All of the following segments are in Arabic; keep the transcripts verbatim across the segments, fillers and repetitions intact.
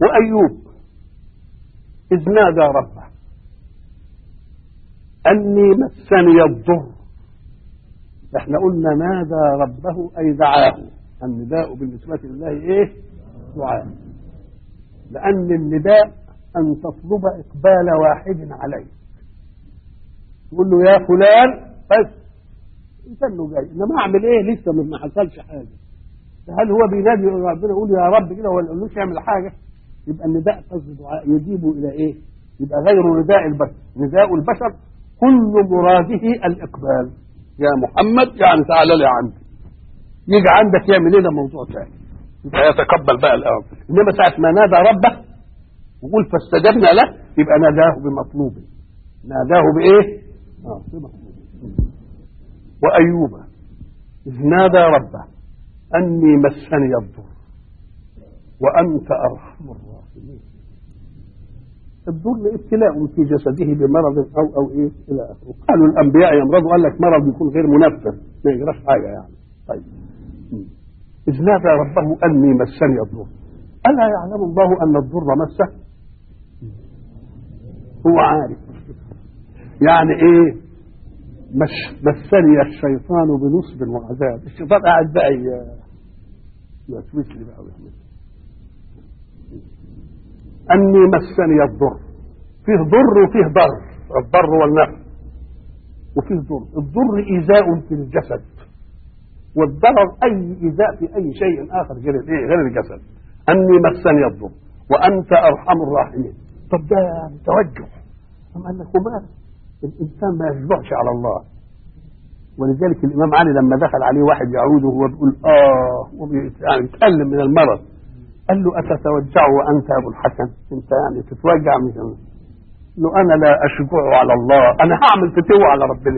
وأيوب إذ نادى ربه أني مسني الضر. احنا قلنا نادى ربه أي دعاه. النداء بالنسبة لله إيه؟ دعاء. لأن النداء أن تطلب إقبال واحد عليك، تقول له يا فلان بس انت انه جاي، انما اعمل ايه؟ لسه ما حصلش حاجه. هل هو بينادي ربنا يقول يا رب كده ولا يقولوش يعمل حاجه؟ يبقى النداء قصد دعاء يجيب الى ايه؟ يبقى غير نداء البشر. نداء البشر كل مراده الاقبال، يا محمد يعني تعالى لي عندي. يجي عندك يعمل ايه؟ ده موضوع ثاني، يبقى يتقبل بقى الامر. انما ساعه ما نادى ربه وقول فاستجبنا له، يبقى ناداه بمطلوبه، ناداه بايه؟ اه بمطلوبه. وأيوب إذ نادى ربه أني مسني الضر وأنت أرحم الراحمين. الضر ابتلاء في جسده بمرض أو أو إيه إلى آخره. قالوا الأنبياء يمرضوا، قال لك مرض يكون غير منفذ ما يجراش حاجة يعني. طيب إذ نادى ربه أني مسني الضر، ألا يعلم الله أن الضر مسه؟ هو عارف يعني إيه مش مسني الشيطان بنصب وعذاب. الشيطان قاعد بقى يوسوس لي بقى ويعمل اني مسني الضر. فيه ضر وفيه ضر، الضر والنفع، وفيه ضر. الضر ايذاء في الجسد، والضرر اي ايذاء في اي شيء اخر غير الايه؟ غير الجسد. اني مسني الضر وانت ارحم الراحمين. طب ده يعني توجه. أم قال لك وماذا؟ الإنسان ما يشبعش على الله. ولذلك الإمام علي لما دخل عليه واحد يعود وهو بيقول آه يعني يتألم من المرض، قال له أتتوجع وأنت أبو الحسن؟ أنت يعني تتوجع من له؟ له أنا لا أشبع على الله، أنا هعمل فتوى على ربنا.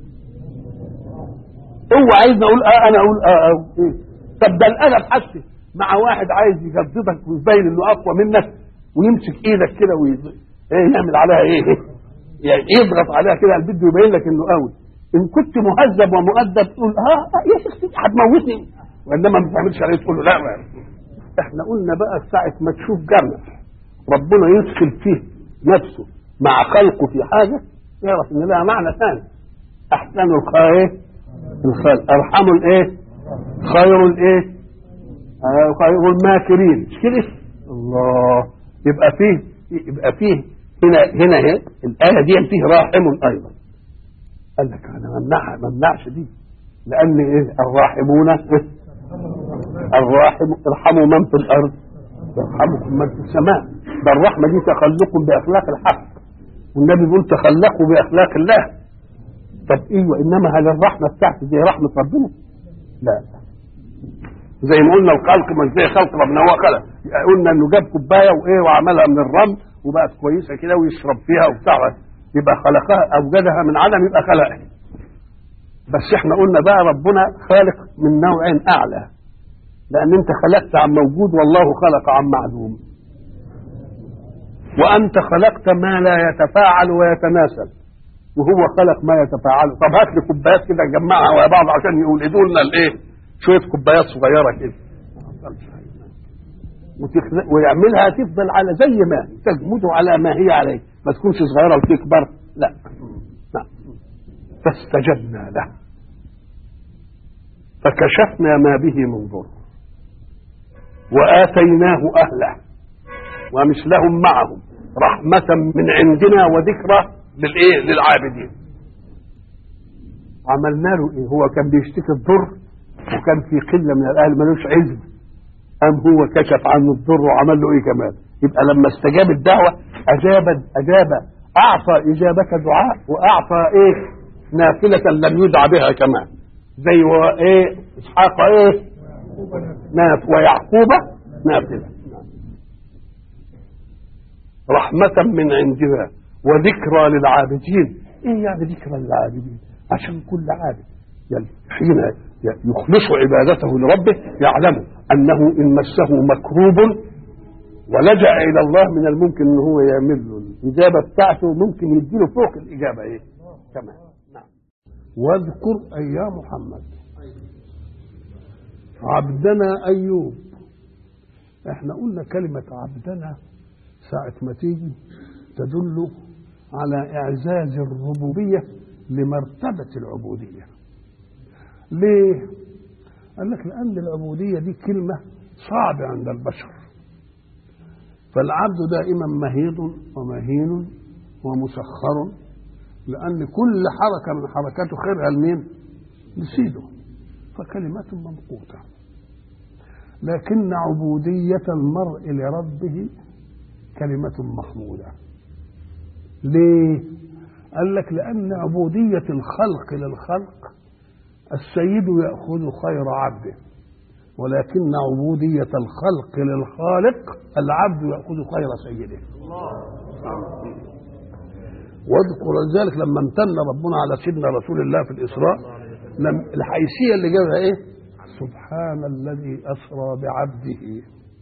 هو عايز أقول آه أنا أقول آه آه إيه؟ طب ده الأدب حتى مع واحد عايز يجددك ويبين إنه أقوى منك ويمسك إيدك كده ويعمل عليها إيه؟ يعني يضغط عليها كده بده يبين لك انه قوي. ان كنت مهذب ومؤدب تقول اه يا شيخ هتموتني، وانما ما تعملش عليه تقول له لا. احنا قلنا بقى ساعه ما تشوف جمع ربنا يدخل فيه نفسه مع خلقه في حاجه، يعرف ان لها معنى ثاني. احسن الخير الخلق، ارحم الايه؟ خير الايه؟ آه خير الماكرين. مش كده؟ الله. يبقى فيه يبقى فيه هنا هنا هنا الآية دي فيه راحم أيضا. قال لك أنا ممنعها ما ممنعش دي، لأن إيه؟ الراحمون الراحم ارحموا من في الأرض يرحمكم من في السماء. ده الرحمة دي تخلق بأخلاق الحق، والنبي بيقول تخلقوا بأخلاق الله. طب إيه؟ إنما هل الرحمة بتاعتي زي رحمة ربنا؟ لا. زي ما قلنا الخلق مش زي خلق ربنا، هو خلق. قلنا إنه جاب كوباية وإيه وعملها من الرمل وبقت كويسه كده ويشرب فيها وبتاع، يبقى خلقها اوجدها من عدم، يبقى خلقها. بس احنا قلنا بقى ربنا خالق من نوع اعلى، لان انت خلقت عن موجود والله خلق عن معدوم. وانت خلقت ما لا يتفاعل ويتناسل وهو خلق ما يتفاعل. طب هات لي كوبايات كده نجمعها ويا بعض عشان يولدوا لنا الايه؟ شويه كوبايات صغيره كده ويعملها تفضل على زي ما تجمد على ما هي عليه، ما تكونش صغيره وتكبر. لا لا. فاستجبنا له فكشفنا ما به من ضر واتيناه اهله ومثلهم معهم رحمه من عندنا وذكرى للايه؟ للعابدين. عملنا له ايه؟ هو كان بيشتكي الضر وكان في قله من الاهل ملوش عزم، أم هو كشف عنه الضر وعمل له إيه كمان؟ يبقى لما استجاب الدعوة أجاب أجاب أعطى إجابة دعاء وأعطى إيه؟ نافلة لم يدع بها كمان. زي إيه؟ إسحاق إيه؟ ناف ويعقوب نافلة. رحمة من عندنا وذكرى للعابدين. إيه يعني ذكرى للعابدين؟ عشان كل عابد يعني حين يخلص عبادته لربه يعلم أنه إن مسه مكروب ولجأ إلى الله من الممكن أنه هو يعمل له الإجابة بتاعته، ممكن يديله فوق الإجابة إيه كمان. نعم. واذكر أي يا محمد عبدنا أيوب احنا قلنا كلمة عبدنا ساعة ما تيجي تدل على إعزاز الربوبية لمرتبة العبودية. ليه؟ قال لك لأن العبودية دي كلمة صعبة عند البشر، فالعبد دائما مهيض ومهين ومسخر، لأن كل حركة من حركاته خيرها لمين؟ لسيده، فكلمة ممقوتة. لكن عبودية المرء لربه كلمة محمودة. ليه؟ قال لك لأن عبودية الخلق للخلق السيد يأخذ خير عبده، ولكن عبودية الخلق للخالق العبد يأخذ خير سيده. واذكر ذلك لما امتن ربنا على سيدنا رسول الله في الإسراء، لم الحيثية اللي جابها ايه؟ سبحان الذي أسرى بعبده،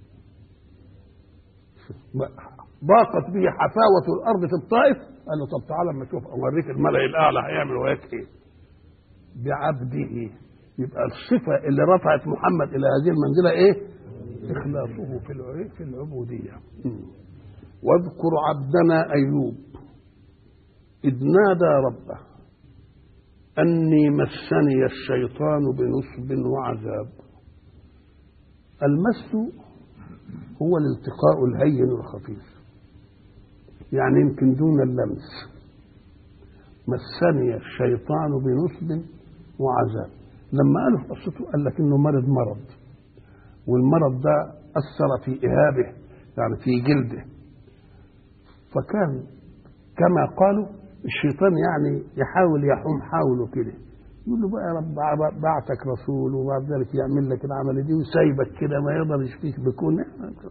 ضاقت به حفاوة الأرض في الطائف، قال له طب تعالى اما اشوف اوريك الملأ الأعلى هيعمل وياك ايه بعبده. يبقى الصفة اللي رفعت محمد إلى هذه المنزلة ايه؟ إخلاصه في في العبودية. واذكر عبدنا أيوب إذ نادى ربه أني مسني الشيطان بنصب وعذاب. المس هو الالتقاء الهين الخفيف، يعني يمكن دون اللمس. مسني الشيطان بنصب وعذاب، لما قالوا في قصته قال لك انه مرض مرض، والمرض ده اثر في اهابه يعني في جلده، فكان كما قالوا الشيطان يعني يحاول يحوم حاوله كده، يقول له بقى يا رب بعتك رسول وبعد ذلك يعمل لك العمل دي وسايبك كده ما يقدر يشفيك بكون.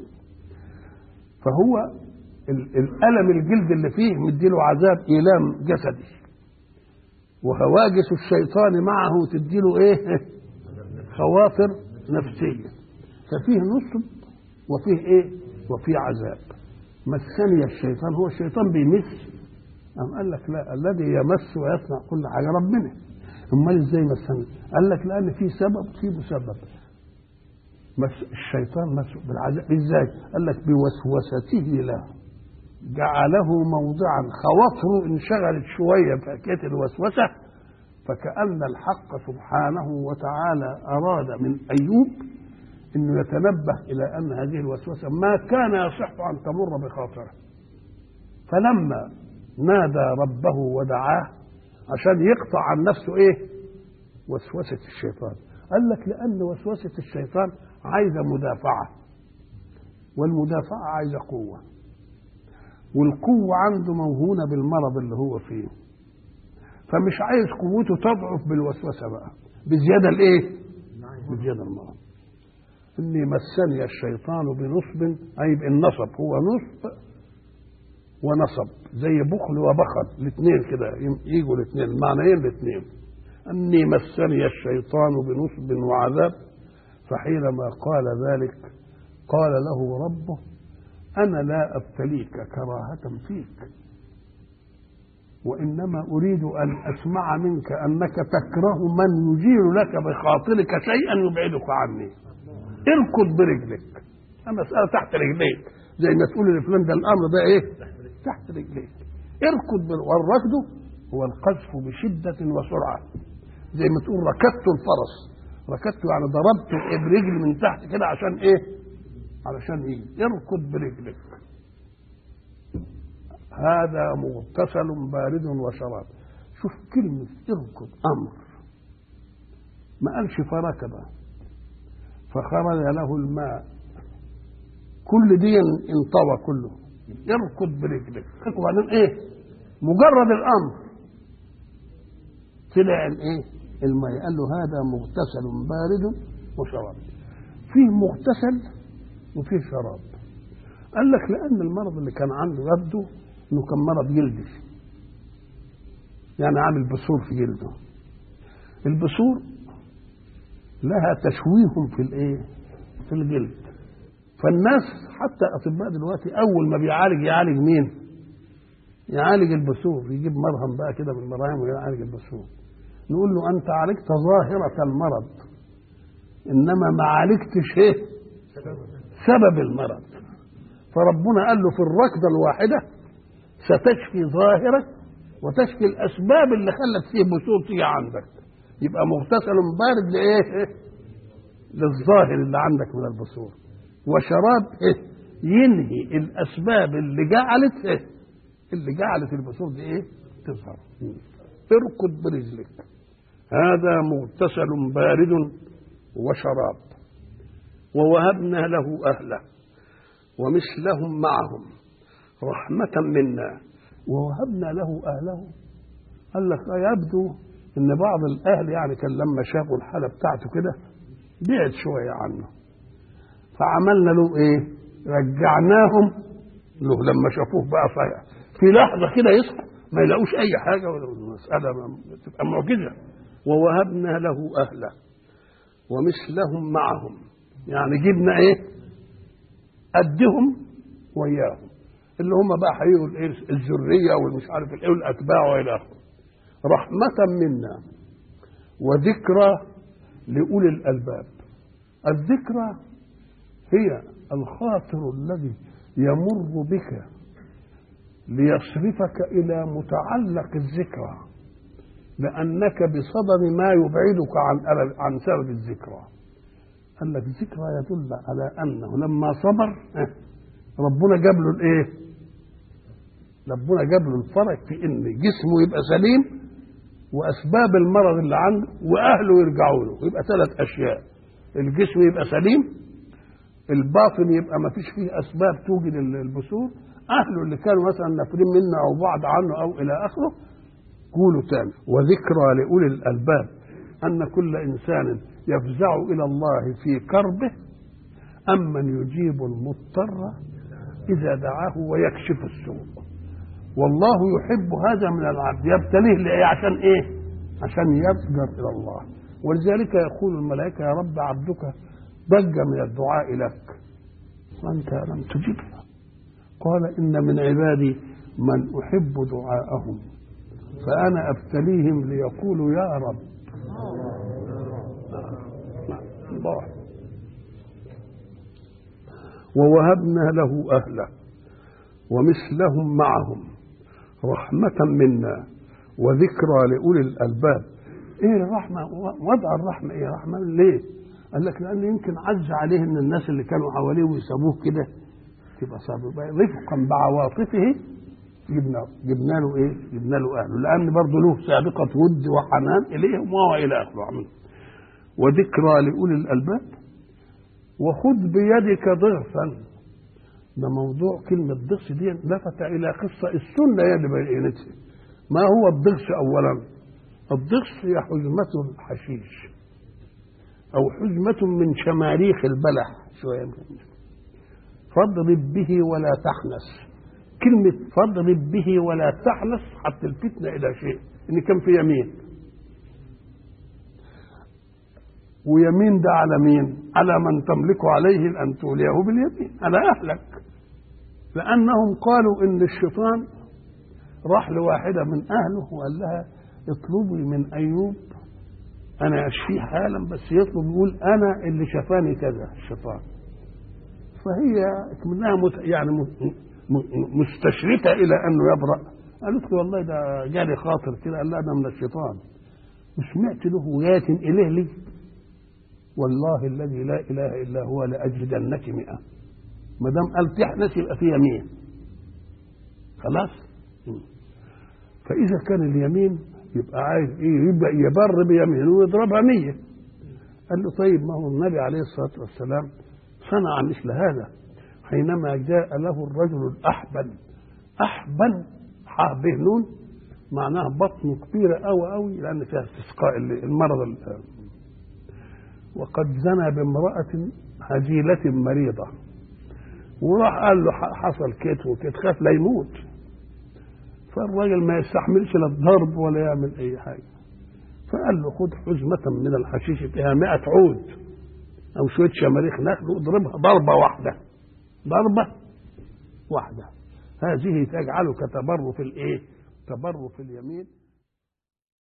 فهو الألم الجلد اللي فيه مديله عذاب إيلام جسدي، وهواجس الشيطان معه تديله ايه؟ خواطر نفسية. ففيه نصب وفيه ايه؟ وفيه عذاب. مسني الشيطان، هو الشيطان بيمس؟ أم قال لك لا، الذي يمس ويصنع كل حاجة ربنا. امال ازاي مسني؟ قال لك لأن في سبب في مسبب. مس الشيطان مس بالعذاب ازاي؟ قال لك بوسوسته له، جعله موضعا خواطره انشغلت شويه في حكايه الوسوسه، فكأن الحق سبحانه وتعالى اراد من ايوب انه يتنبه الى ان هذه الوسوسه ما كان يصح ان تمر بخاطره. فلما نادى ربه ودعاه عشان يقطع عن نفسه ايه؟ وسوسه الشيطان. قال لك لان وسوسه الشيطان عايزه مدافعه، والمدافعه عايزه قوه، والقوة عنده موهونة بالمرض اللي هو فيه، فمش عايز قوته تضعف بالوسوسة بقى بزيادة الايه؟ بزيادة المرض. اني مسني الشيطان بنصب، اي بالنصب، هو نصب ونصب زي بخل وبخل الاثنين كده يجوا الاثنين معنيين الاثنين. اني مسني الشيطان بنصب وعذاب، فحينما قال ذلك قال له ربه أنا لا أبتليك كراهة فيك، وإنما أريد أن أسمع منك أنك تكره من يجير لك بخاطرك شيئا يبعدك عني. اركض برجلك، المسألة تحت رجليك، زي ما تقول لفلان ده الأمر ده إيه؟ تحت رجليك. اركض بر... والركض هو القذف بشدة وسرعة، زي ما تقول ركضت الفرس، ركضت يعني ضربت برجلي من تحت كده عشان إيه؟ علشان ايه؟ اركض برجلك. هذا مغتسل بارد وشراب. شوف كلمة اركض أمر، ما قالش فركب فخرج له الماء، كل دي انطوى كله. اركض برجلك، وبعدين ايه؟ مجرد الأمر طلع الايه؟ الماء. قال له هذا مغتسل بارد وشراب. فيه مغتسل وفيه شراب. قال لك لأن المرض اللي كان عنده يبدو إنه كان مرض جلدي، يعني عامل بثور في جلده. البثور لها تشويه في الإيه؟ في الجلد. فالناس حتى أطباء دلوقتي أول ما بيعالج يعالج مين؟ يعالج البثور، يجيب مرهم بقى كده من المراهم ويعالج البثور. نقول له أنت عالجت ظاهرة المرض، إنما ما عالجتش إيه؟ سبب المرض. فربنا قال له في الركضة الواحدة ستشفي ظاهرك وتشفي الأسباب اللي خلت فيه بثور تيجي عندك. يبقى مغتسل بارد لإيه؟ للظاهر اللي عندك من البثور، وشراب إيه؟ ينهي الأسباب اللي جعلت إيه؟ اللي جعلت البثور دي إيه؟ تظهر. اركض برجلك، هذا مغتسل بارد وشراب. ووهبنا له أهله ومثلهم معهم رحمة منا. ووهبنا له أهله، قال لك يبدو إن بعض الأهل يعني كان لما شافوا الحالة بتاعته كده بعد شوية عنه، فعملنا له إيه؟ رجعناهم له لما شافوه بقى صحيح في لحظة كده يصحى ما يلاقوش أي حاجة، ولا المسألة تبقى معجزة. ووهبنا له أهله ومثلهم معهم، يعني جبنا إيه؟ قدهم وياهم، اللي هم بقى هيجوا الذريه والمش عارف الايه والاتباع والى اخره. رحمه منا وذكرى لاولي الالباب. الذكرى هي الخاطر الذي يمر بك ليصرفك الى متعلق الذكرى، لانك بصدد ما يبعدك عن عن سبب الذكرى. قال لك الذكرى يدل على انه لما صبر ربنا جاب له الايه؟ ربنا جاب له الفرج في ان جسمه يبقى سليم واسباب المرض اللي عنده واهله يرجعوا له. يبقى ثلاث اشياء: الجسم يبقى سليم، الباطن يبقى ما فيش فيه اسباب توجد البثور، اهله اللي كانوا مثلا نافرين منه او بعد عنه او الى اخره. قولوا تاني: وذكرى لاولي الالباب، ان كل انسان يفزع الى الله في كربه امن يجيب المضطر اذا دعاه ويكشف السوء. والله يحب هذا من العبد، يبتليه لإيه؟ عشان ايه؟ عشان يفجر الى الله. ولذلك يقول الملائكه: يا رب عبدك ضج من الدعاء لك وانت لم تجبه. قال: ان من عبادي من احب دعاءهم فانا ابتليهم ليقولوا يا رب. الله. ووهبنا له أهله ومثلهم معهم رحمة منا وذكرى لأولي الألباب. إيه الرحمة؟ وضع الرحمة إيه رحمة ليه؟ قال لك لأن يمكن عز عليه إن الناس اللي كانوا حواليه ويسابوه كده تبقى صعبة. رفقا بعواطفه جبنا جبنا له إيه؟ جبنا له أهله، لأن برضه له سابقة ود وحنان إليهم وهو إلى آخره. وذكرى لأولي الألباب. وخذ بيدك ضغثا. ده موضوع كلمة ضغث دي لفت إلى قصة السنة هي اللي بينتها. ما هو الضغث أولا؟ الضغث هي حزمة الحشيش أو حزمة من شماريخ البلح شوية. فاضرب به ولا تحنس. كلمة فاضرب به ولا تحنس حتى الفتنة إلى شيء إن كان في يمين، ويمين ده على مين؟ على من تملك عليه أن توليه باليمين، على أهلك. لأنهم قالوا إن الشيطان راح لواحدة من أهله وقال لها: اطلبي من أيوب أنا أشفيه حالا، بس يطلب يقول أنا اللي شفاني كذا الشيطان. فهي منها يعني مستشرفة إلى أنه يبرأ. قالت له: والله ده جالي خاطر كده. قال لها: ده من الشيطان. وسمعت له ويات إليه لي والله الذي لا اله الا هو لاجدنك مئة. ما دام قال تحنس يبقى في يمين خلاص. فاذا كان اليمين يبقى عايز ايه؟ يبقى يبر بيمينه ويضربها مية. قال له: طيب ما هو النبي عليه الصلاه والسلام صنع مثل هذا حينما جاء له الرجل الاحبل. احبل حاء به نون معناها بطنه كبيره قوي قوي لان فيها استسقاء المرض. وقد زنى بامرأة هزيلة مريضة، وراح قال له حصل كت وكت، خاف لا يموت. فالراجل ما يستحملش لا الضرب ولا يعمل أي حاجة، فقال له: خذ حزمة من الحشيش فيها مائة عود أو شوية شماريخ نخل واضربها ضربة واحدة، ضربة واحدة، هذه تجعلك تبر في الإيه؟ تبر في اليمين.